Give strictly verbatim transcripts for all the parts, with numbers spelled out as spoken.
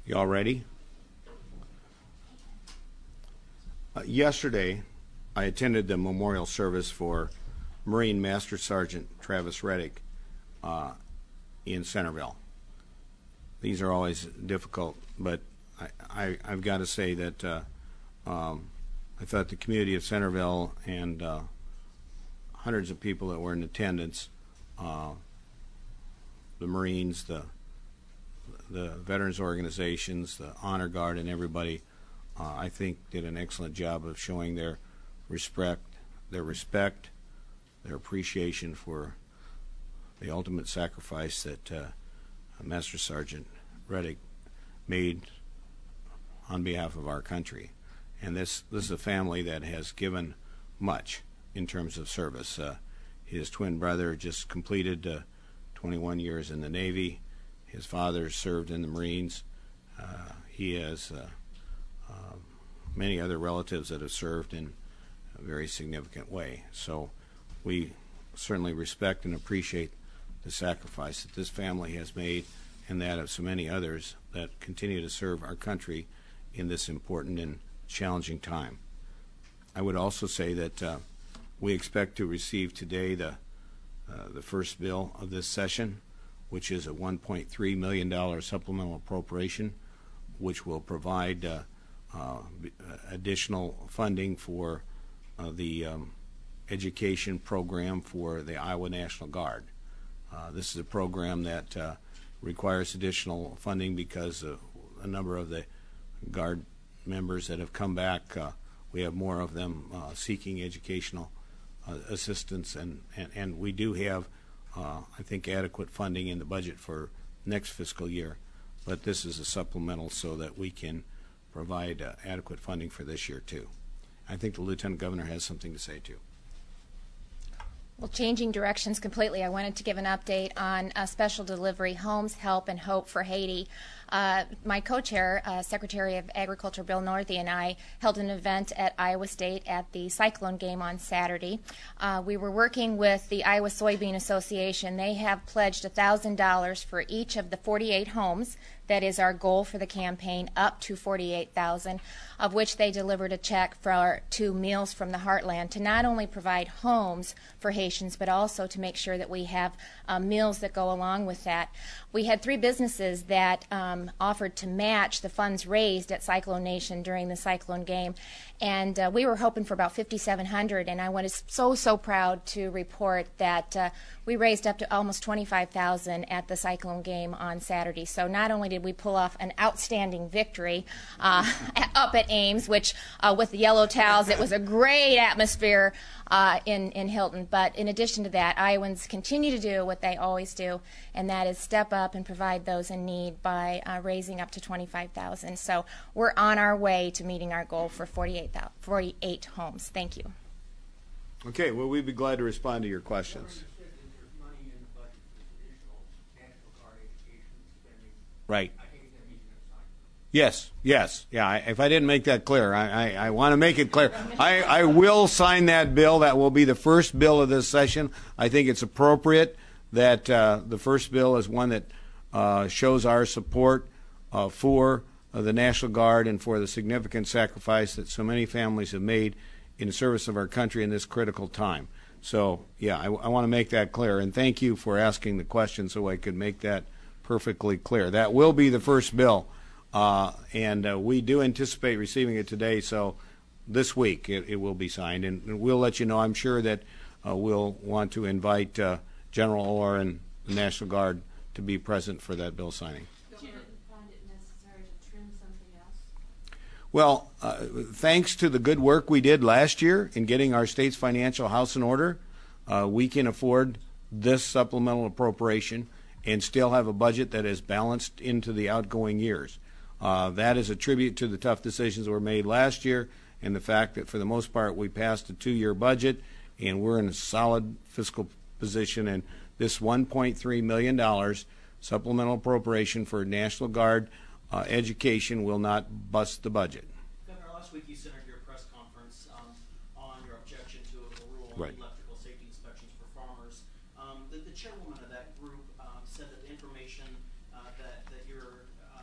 You all ready? Uh, yesterday, I attended the memorial service for Marine Master Sergeant Travis Reddick uh, in Centerville. These are always difficult, but I, I, I've got to say that uh, um, I thought the community of Centerville and uh, hundreds of people that were in attendance, uh, the Marines, the the veterans organizations, the Honor Guard, and everybody, uh, I think did an excellent job of showing their respect, their respect, their appreciation for the ultimate sacrifice that uh, Master Sergeant Reddick made on behalf of our country. And this, this is a family that has given much in terms of service. Uh, his twin brother just completed uh, twenty-one years in the Navy. His father served in the Marines. Uh, he has uh, uh, many other relatives that have served in a very significant way. So we certainly respect and appreciate the sacrifice that this family has made and that of so many others that continue to serve our country in this important and challenging time. I would also say that uh, we expect to receive today the, uh, the first bill of this session, which is a one point three million dollars supplemental appropriation, which will provide uh, uh, additional funding for uh, the um, education program for the Iowa National Guard. Uh, this is a program that uh, requires additional funding because uh, a number of the Guard members that have come back, uh, we have more of them uh, seeking educational uh, assistance, and, and, and we do have Uh, I think adequate funding in the budget for next fiscal year, but this is a supplemental so that we can provide uh, adequate funding for this year too. I think the Lieutenant Governor has something to say too. Well, changing directions completely, I wanted to give an update on uh, special delivery homes, help, and hope for Haiti. Uh, my co-chair, uh, Secretary of Agriculture Bill Northey, and I held an event at Iowa State at the Cyclone game on Saturday. Uh, we were working with the Iowa Soybean Association. They have pledged one thousand dollars for each of the forty-eight homes. That is our goal for the campaign, up to forty-eight thousand dollars, of which they delivered a check for to Meals from the Heartland to not only provide homes for Haitians, but also to make sure that we have uh, meals that go along with that. We had three businesses that um, offered to match the funds raised at Cyclone Nation during the Cyclone game, and uh, we were hoping for about fifty-seven hundred dollars, and I was so, so proud to report that uh, we raised up to almost twenty-five thousand dollars at the Cyclone game on Saturday. So not only did we pull off an outstanding victory uh, up at Ames, which uh, with the yellow towels, it was a great atmosphere uh, in, in Hilton, but in addition to that, Iowans continue to do what they always do, and that is step up and provide those in need by uh, raising up to twenty-five thousand dollars. So we're on our way to meeting our goal for forty-eight homes. Thank you. Okay, well, we'd be glad to respond to your questions. Right. Yes, yes, yeah. I, if I didn't make that clear, I, I, I want to make it clear. I, I will sign that bill. That will be the first bill of this session. I think it's appropriate that uh, the first bill is one that uh, shows our support uh, for uh, the National Guard and for the significant sacrifice that so many families have made in the service of our country in this critical time. So, yeah, I, I want to make that clear. And thank you for asking the question so I could make that perfectly clear. That will be the first bill. Uh, and uh, we do anticipate receiving it today, so this week it, it will be signed. And, and we'll let you know. I'm sure that uh, we'll want to invite uh, General Orr and the National Guard to be present for that bill signing. You didn't find it necessary to trim something else? Well, uh, thanks to the good work we did last year in getting our state's financial house in order, uh, we can afford this supplemental appropriation and still have a budget that is balanced into the outgoing years. Uh, that is a tribute to the tough decisions that were made last year and the fact that for the most part we passed a two-year budget and we're in a solid fiscal position, and this one point three million dollars supplemental appropriation for National Guard uh, education will not bust the budget. Governor, last week you centered your press conference um, on your objection to a rule on Right. electrical safety inspections for farmers. Um, the, the chairwoman of that group um, said that the information uh, that, that your um, administration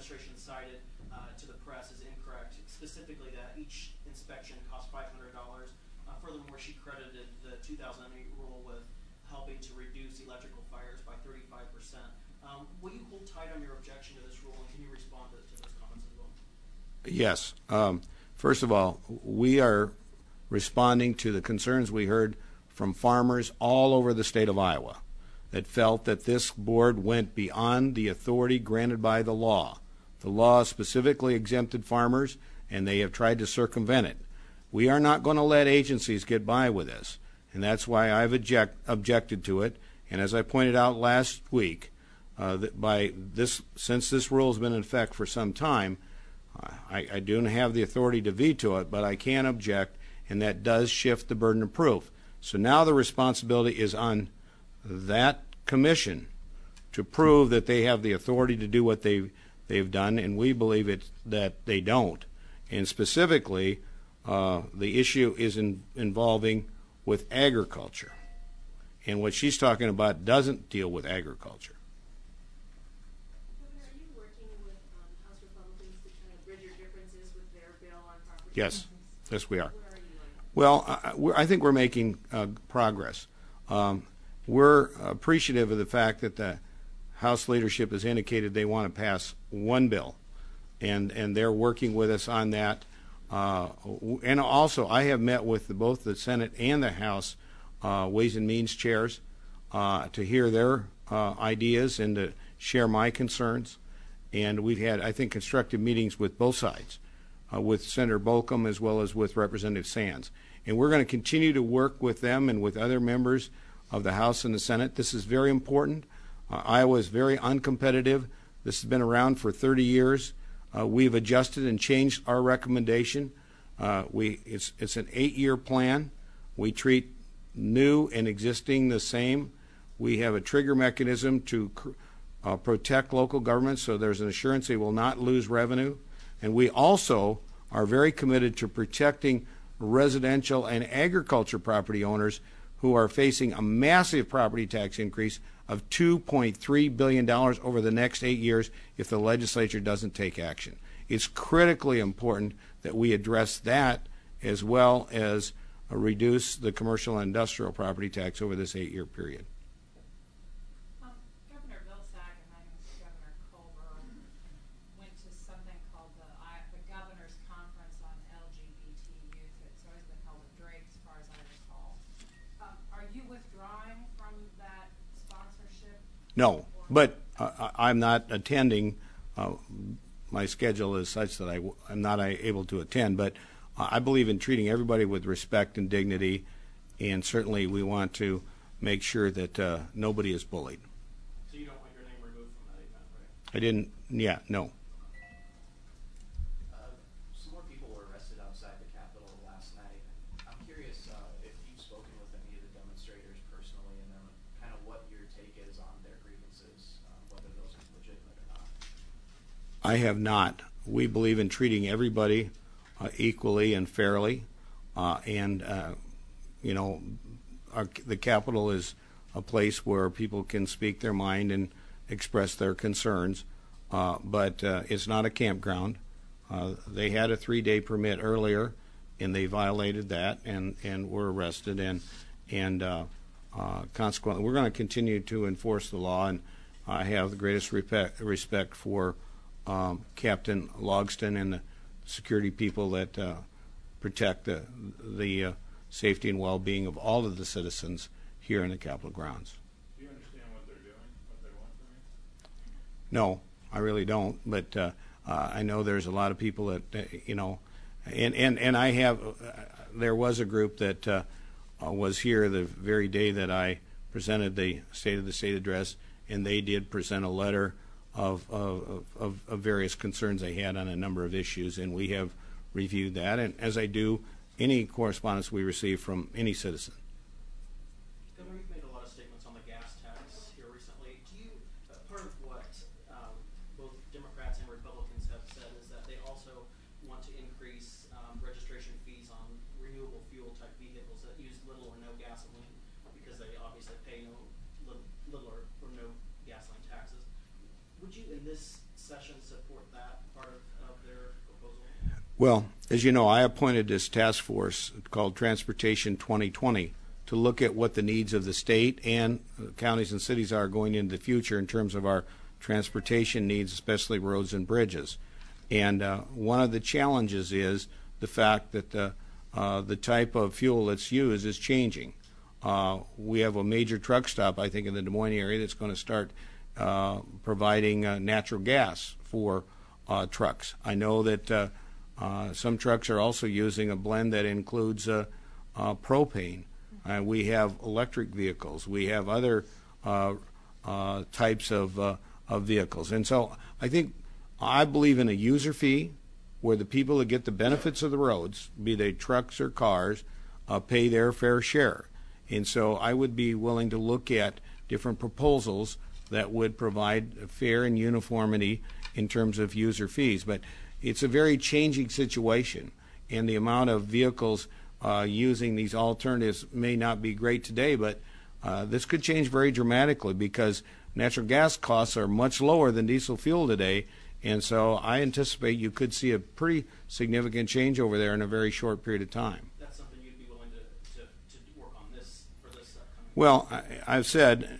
administration cited uh, to the press is incorrect, specifically that each inspection costs five hundred dollars. Uh, furthermore, she credited the two thousand eight rule with helping to reduce electrical fires by thirty-five percent. Um, will you hold tight on your objection to this rule, and can you respond to, to those comments as well? Yes. Um, first of all, we are responding to the concerns we heard from farmers all over the state of Iowa that felt that this board went beyond the authority granted by the law. The law specifically exempted farmers, and they have tried to circumvent it. We are not going to let agencies get by with this, and that's why I've object, objected to it. And as I pointed out last week, uh, that by this, since this rule has been in effect for some time, I, I don't have the authority to veto it, but I can object, and that does shift the burden of proof. So now the responsibility is on that commission to prove that they have the authority to do what they they've done, and we believe it that they don't. And specifically, uh, the issue is in, involving with agriculture, and what she's talking about doesn't deal with agriculture. Governor, are you working with um, House Republicans to try to bridge your differences with their bill on property Yes, taxes? yes, we are. Where are you on? Well, I, we're, I think we're making uh, progress. Um, we're appreciative of the fact that the House leadership has indicated they want to pass one bill, and and they're working with us on that. Uh, and also, I have met with the, both the Senate and the House uh, Ways and Means chairs uh, to hear their uh, ideas and to share my concerns. And we've had, I think, constructive meetings with both sides, uh, with Senator Bolcom as well as with Representative Sands. And we're going to continue to work with them and with other members of the House and the Senate. This is very important. Uh, Iowa is very uncompetitive. This has been around for thirty years. Uh, we've adjusted and changed our recommendation. Uh, we it's it's an eight-year plan. We treat new and existing the same. We have a trigger mechanism to uh, protect local governments, so there's an assurance they will not lose revenue. And we also are very committed to protecting residential and agriculture property owners who are facing a massive property tax increase of two point three billion dollars over the next eight years if the legislature doesn't take action. It's critically important that we address that as well as uh, reduce the commercial and industrial property tax over this eight-year period. Um, Governor Vilsack and I think Governor Colbert went to something called the, I, the Governor's Conference on L G B T Youth. It's always been held at Drake, as far as I recall. Um, are you withdrawing from that sponsorship? No, but uh, I'm not attending. Uh, my schedule is such that I w- I'm not uh, able to attend, but uh, I believe in treating everybody with respect and dignity, and certainly we want to make sure that uh, nobody is bullied. So you don't want your name removed from that event, right? I didn't, yeah, no. Uh, some more people were arrested outside the Capitol last night. I'm curious uh, if you've spoken with any of the demonstrators personally, and then kind of what your take is on their grievances, uh, whether those are legitimate or not. I have not. We believe in treating everybody uh, equally and fairly, uh, and uh, you know, our, the Capitol is a place where people can speak their mind and express their concerns, uh, but uh, it's not a campground. Uh, they had a three-day permit earlier, and they violated that, and, and were arrested, and and uh, uh, consequently, we're going to continue to enforce the law, and I have the greatest respect, respect for um, Captain Logston and the security people that uh, protect the the uh, safety and well-being of all of the citizens here in the Capitol grounds. Do you understand what they're doing, what they want from you? No, I really don't. But uh, uh, I know there's a lot of people that, uh, you know, and, and, and I have, uh, there was a group that uh, uh, was here the very day that I presented the State of the State address, and they did present a letter of, of, of, of various concerns they had on a number of issues, and we have reviewed that, and as I do any correspondence we receive from any citizen. Governor, you've made a lot of statements on the gas tax here recently. Do you, uh, part of what um, both Democrats and Republicans have said is that they also want to increase um, registration fees on renewable fuel type vehicles that use little or no gasoline, because they obviously pay no little, little or, or no gasoline taxes. Would you, in this session support that part of, of their proposal? Well, as you know, I appointed this task force called Transportation twenty twenty to look at what the needs of the state and counties and cities are going into the future in terms of our transportation needs, especially roads and bridges. And uh, one of the challenges is the fact that the, uh, the type of fuel that's used is changing. Uh, we have a major truck stop, I think, in the Des Moines area that's going to start uh, providing uh, natural gas for uh, trucks. I know that uh, uh, some trucks are also using a blend that includes uh, uh, propane. Uh, we have electric vehicles. We have other uh, uh, types of, uh, of vehicles. And so I think I believe in a user fee where the people that get the benefits of the roads, be they trucks or cars, uh, pay their fair share. And so I would be willing to look at different proposals that would provide fair and uniformity in terms of user fees. But it's a very changing situation, and the amount of vehicles uh, using these alternatives may not be great today, but uh, this could change very dramatically because natural gas costs are much lower than diesel fuel today, and so I anticipate you could see a pretty significant change over there in a very short period of time. That's something you'd be willing to, to, to work on this for this upcoming. Well, I, I've said,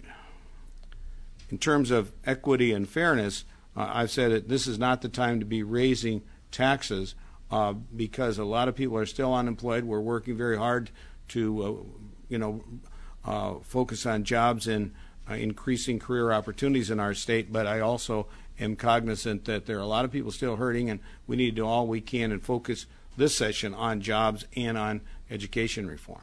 in terms of equity and fairness, uh, I've said that this is not the time to be raising taxes uh, because a lot of people are still unemployed. We're working very hard to, uh, you know, uh, focus on jobs and uh, increasing career opportunities in our state. But I also am cognizant that there are a lot of people still hurting, and we need to do all we can and focus this session on jobs and on education reform.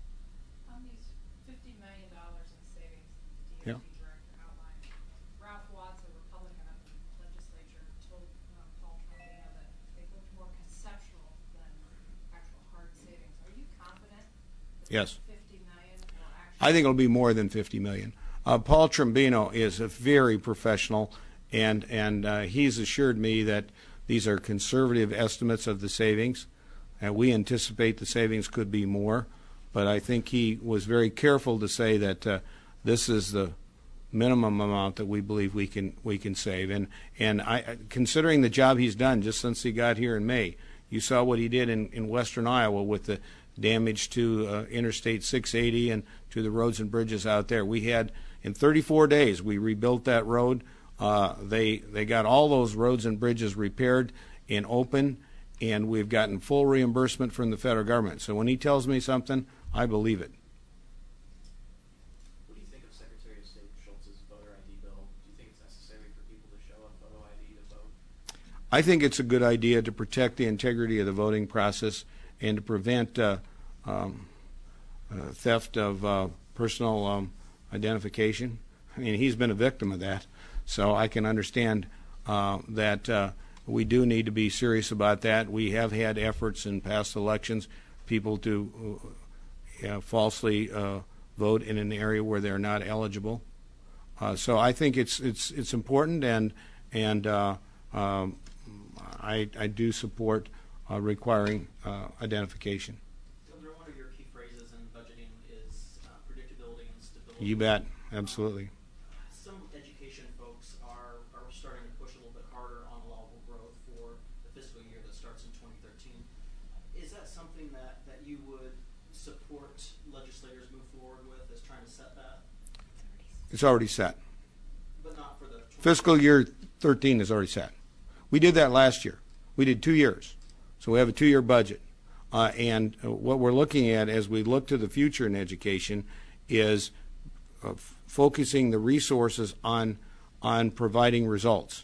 On these fifty million dollars in savings that the Yeah. D O T director outlined, Ralph Watts, a Republican up in the legislature, told uh, Paul Trombino that they looked more conceptual than actual hard savings. Are you confident that Yes. fifty million will actually? I think it'll be more than fifty million. Uh, Paul Trombino is a very professional, and and uh, he's assured me that these are conservative estimates of the savings, and we anticipate the savings could be more. But I think he was very careful to say that uh, this is the minimum amount that we believe we can we can save. And and I, considering the job he's done just since he got here in May, you saw what he did in, in western Iowa with the damage to uh, Interstate six eighty and to the roads and bridges out there. We had, in thirty-four days, we rebuilt that road. Uh, they they got all those roads and bridges repaired and open, and we've gotten full reimbursement from the federal government. So when he tells me something, I believe it. What do you think of Secretary of State Schultz's voter I D bill? Do you think it's necessary for people to show a photo I D to vote? I think it's a good idea to protect the integrity of the voting process and to prevent uh, um, uh, theft of uh, personal um, identification. I mean, he's been a victim of that, so I can understand uh, that uh, we do need to be serious about that. We have had efforts in past elections, people to uh, falsely uh, vote in an area where they're not eligible. Uh, so I think it's it's it's important, and and uh, um, I I do support uh, requiring uh, identification. Governor, one of your key phrases in budgeting is uh, predictability and stability. You bet, absolutely. Some education folks are, are starting to push a little bit harder on allowable growth for the fiscal year that starts in twenty thirteen. Is that something that, that you would support legislators move forward with as trying to set that? It's already set. But not for the Fiscal year thirteen is already set. We did that last year. We did two years. So we have a two-year budget. Uh, and uh, what we're looking at as we look to the future in education is uh, f- focusing the resources on on providing results.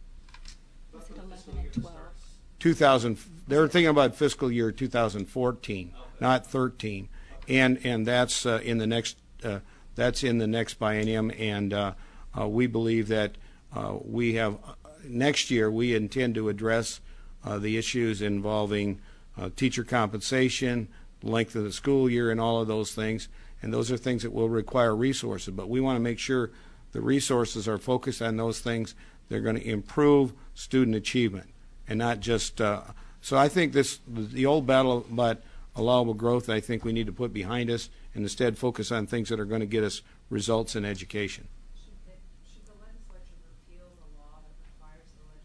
But Was for it the eleven fiscal and year that twelve? starts- two thousand, they were thinking about fiscal year two thousand fourteen, not thirteen, and and that's uh, in the next uh, that's in the next biennium, and uh, uh, we believe that uh, we have uh, next year we intend to address uh, the issues involving uh, teacher compensation, length of the school year, and all of those things, and those are things that will require resources. But we want to make sure the resources are focused on those things that are going to improve student achievement, and not just. Uh, so I think this the old battle about allowable growth, I think we need to put behind us and instead focus on things that are going to get us results in education. Should they, should the legislature repeal the law that requires the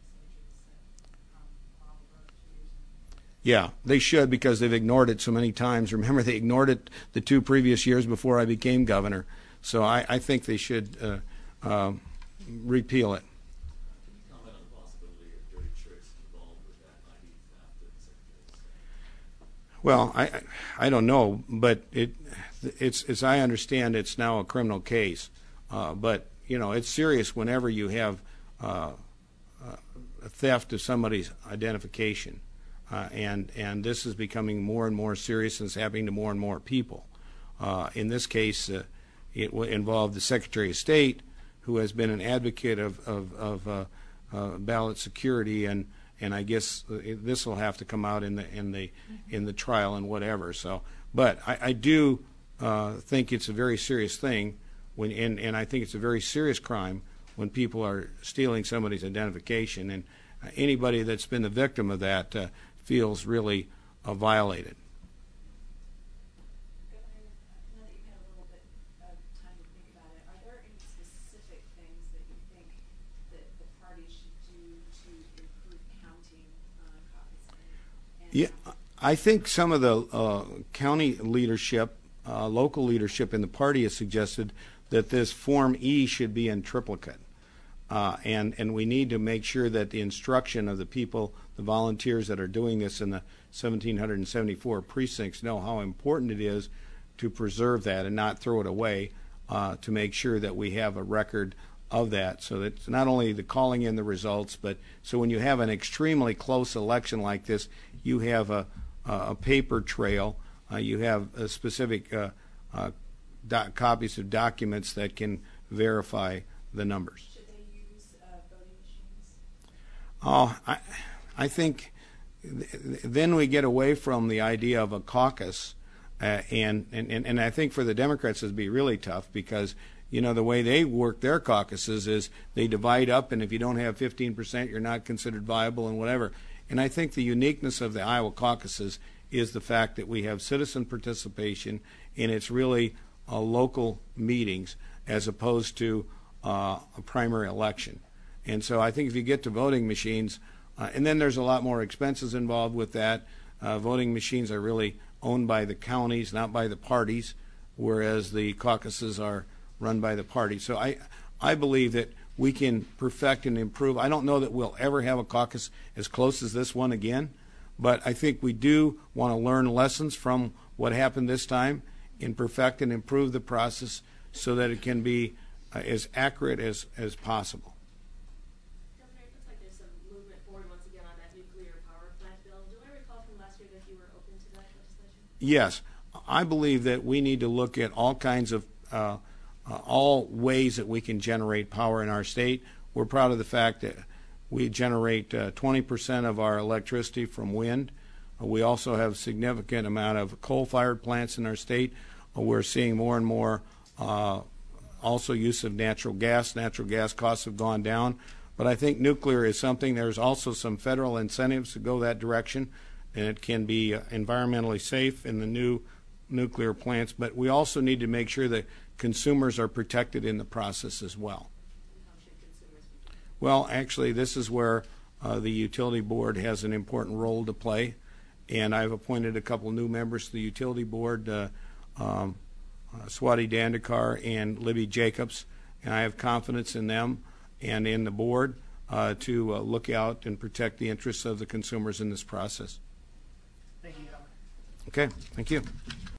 Yeah, they should, because they've ignored it so many times. Remember, they ignored it the two previous years before I became governor. So I, I think they should uh, uh, repeal it. Can you comment on the possibility of dirty tricks involved with that I D theft that the Secretary is saying? Well, I I don't know, but it it's as I understand, it's now a criminal case. Uh, but you know, it's serious whenever you have uh, uh, a theft of somebody's identification, uh, and and this is becoming more and more serious, and it's happening to more and more people. Uh, in this case, uh, it w- involved the Secretary of State, who has been an advocate of of, of uh, uh, ballot security, and and I guess this will have to come out in the in the in the trial and whatever. So, but I, I do uh, think it's a very serious thing when, and, and I think it's a very serious crime when people are stealing somebody's identification, and uh, anybody that's been the victim of that uh, feels really uh, violated. Governor, now that you've had a little bit of time to think about it, are there any specific things that you think that the party should do to improve counting uh, caucusing? And Yeah, I think some of the uh, county leadership, uh, local leadership in the party has suggested that this Form E should be in triplicate. Uh, and, and we need to make sure that the instruction of the people, the volunteers that are doing this in the one thousand seven hundred seventy-four precincts, know how important it is to preserve that and not throw it away, uh, to make sure that we have a record of that, so that it's not only the calling in the results, but so when you have an extremely close election like this, you have a, a paper trail, uh, you have a specific uh, uh, doc- copies of documents that can verify the numbers. should they use uh, voting machines? Oh, I, I think th- then we get away from the idea of a caucus, uh, and, and, and I think for the Democrats it'd be really tough, because you know the way they work their caucuses is they divide up, and if you don't have fifteen percent, you're not considered viable and whatever. And I think the uniqueness of the Iowa caucuses is the fact that we have citizen participation, and it's really uh, local meetings as opposed to uh, a primary election. And so I think if you get to voting machines, uh, and then there's a lot more expenses involved with that. Uh, voting machines are really owned by the counties, not by the parties, whereas the caucuses are run by the party. So I, I believe that we can perfect and improve. I don't know that we'll ever have a caucus as close as this one again, but I think we do want to learn lessons from what happened this time and perfect and improve the process so that it can be uh, as accurate as, as possible. Governor, it looks like there's some movement forward once again on that nuclear power plant bill. Do I recall from last year that you were open to that legislation? Yes, I believe that we need to look at all kinds of uh, uh, all ways that we can generate power in our state. We're proud of the fact that we generate uh, twenty percent of our electricity from wind. Uh, we also have a significant amount of coal-fired plants in our state. Uh, we're seeing more and more uh, also use of natural gas. Natural gas costs have gone down. But I think nuclear is something, there's also some federal incentives to go that direction, and it can be uh, environmentally safe in the new nuclear plants. But we also need to make sure that consumers are protected in the process as well. And how should consumers be doing? Well, actually, this is where uh, the utility board has an important role to play, and I've appointed a couple new members to the utility board, uh, um, uh, Swati Dandekar and Libby Jacobs, and I have confidence in them and in the board uh, to uh, look out and protect the interests of the consumers in this process. Thank you, Governor. Okay, thank you.